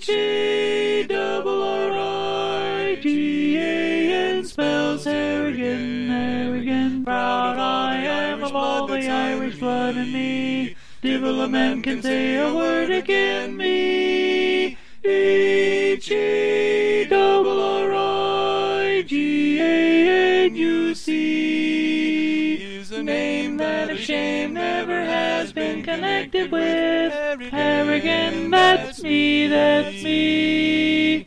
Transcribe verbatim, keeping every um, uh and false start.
H A double R I G A N spells Harrigan, Harrigan. Proud I am of all the Irish blood in me. Divil a man can say a word again me. H A double R I G A N U C is a name that a shame never has been connected with Harrigan. That's me, that's me.